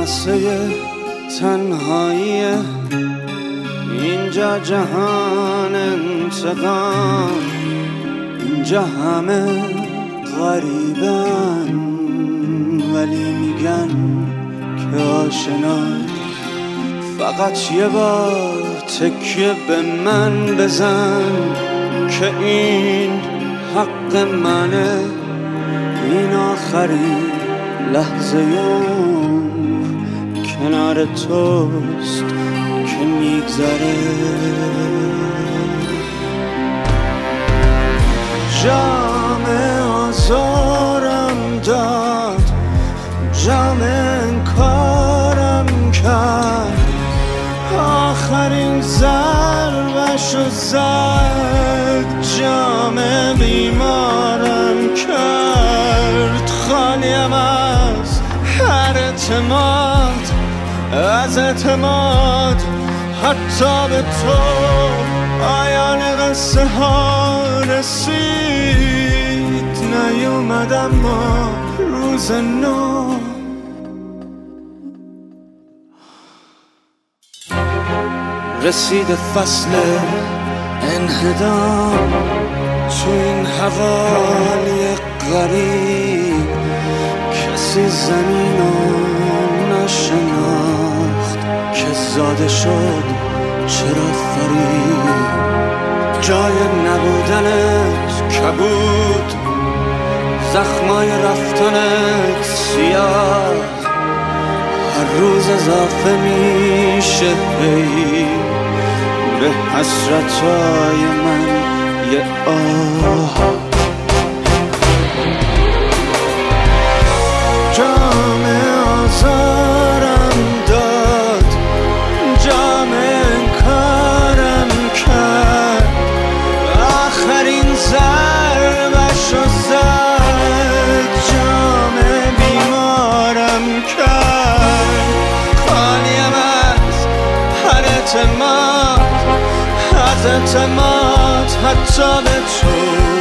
قصه تنهایی اینجا جهان انتقام، اینجا همه غریبن ولی میگن که آشنای. فقط یه بار تکیه به من بزن که این حق منه، این آخرین لحظه کنار توست که میگذره. جام آزارم داد، جام انکارم کرد، آخرین ضربشو زد، جام بیمارم کرد. خالیم از هر اعتماد، از اعتماد حتی به تو. پایان قصه ها رسید، نیومد اما روز نو. رسید فصل انهدام تو این حوالی غریب، کسی زمینو نشناخت که زاده شد چرا فرید. جای نبودنت کبود، زخمای رفتنت سیاه، هر روز اضافه میشه هی به حسرتای من یه آه. جام آزارم داد، جام انکارم کرد، آخرین ضربشو زد، جام بیمارم کرد. خالیم از هر اعتماد، از اعتماد حتی به تو.